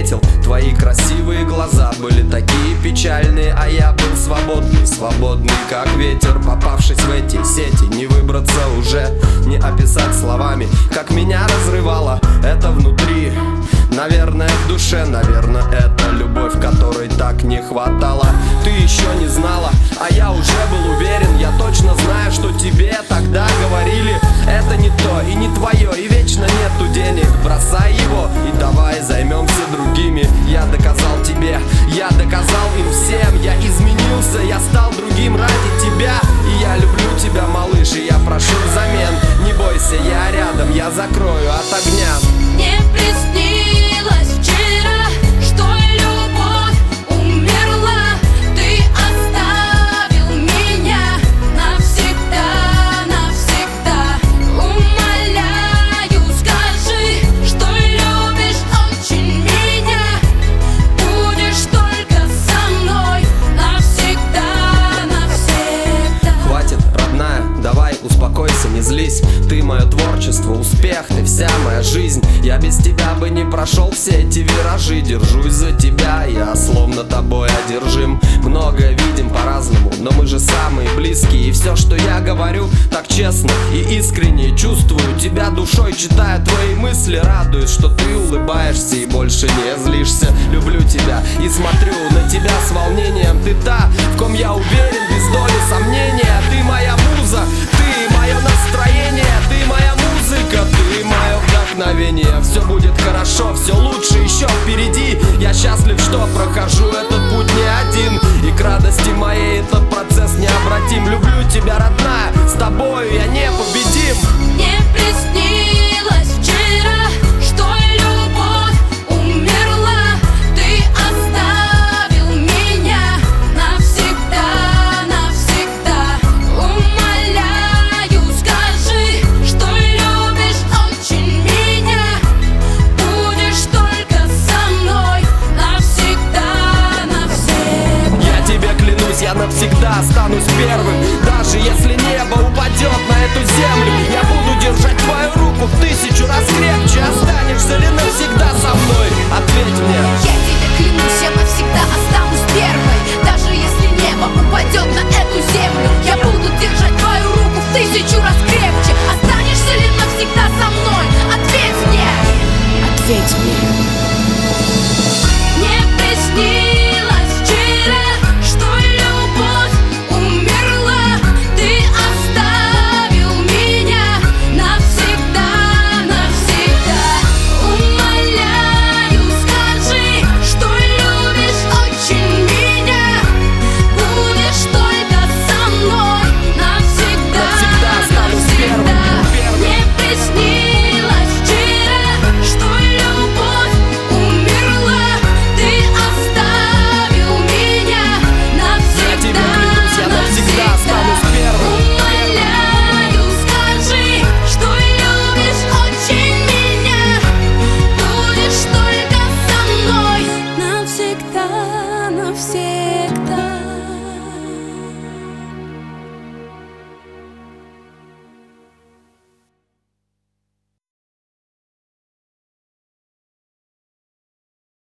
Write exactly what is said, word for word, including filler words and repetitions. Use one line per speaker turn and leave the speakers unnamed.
встретил. Твои красивые глаза были такие печальные, а я был свободный, свободный как ветер. Попавшись в эти сети, не выбраться уже, не описать словами, как меня разрывало это внутри. Наверное, в душе, наверное, это любовь, которой так не хватало. Ты еще не знала, а я уже был уверен. Я точно знаю, что тебе тогда говорили: это не то и не твое, и вечно нету денег. Бросай его и давай займемся другими. Я доказал тебе, я доказал им всем. Я изменился, я стал другим ради тебя. И я люблю тебя, малыш, и я прошу взамен. Не бойся, я рядом, я закрою от огня.
Не приснилось вчера, что любовь умерла. Ты оставил меня навсегда, навсегда. Умоляю, скажи, что любишь очень меня. Будешь только со мной навсегда, навсегда.
Хватит, родная, давай успокойся, не злись. Ты мое творчество, успех, ты вся моя жизнь. Я без тебя бы не прошел все эти виражи. Держусь за тебя, я словно тобой одержим. Многое видим по-разному, но мы же самые близкие. И все, что я говорю, так честно и искренне. Чувствую тебя душой, читаю твои мысли. Радуюсь, что ты улыбаешься и больше не злишься. Люблю тебя и смотрю на тебя с волнением. Ты та, в ком я уверен, без доли сомнения. Ты моя муза, ты мое настроение. Ты моя музыка, ты мое вдохновение. Все будет хорошо, все лучше еще впереди. Я счастлив, что прохожу этот путь не один. И к радости моей этот процесс необратим. Люблю тебя, родная, с тобою я непобедим.
Не приснилось вчера, что любовь умерла. Ты оставил меня навсегда, навсегда. Умоляю, скажи, что любишь очень меня. Будешь только со мной навсегда, навсегда.
Я тебе клянусь, я навсегда останусь первым. Даже если небо упадет на эту землю, я буду держать твою руку в тысячу раз крепче. Останешься ли навсегда?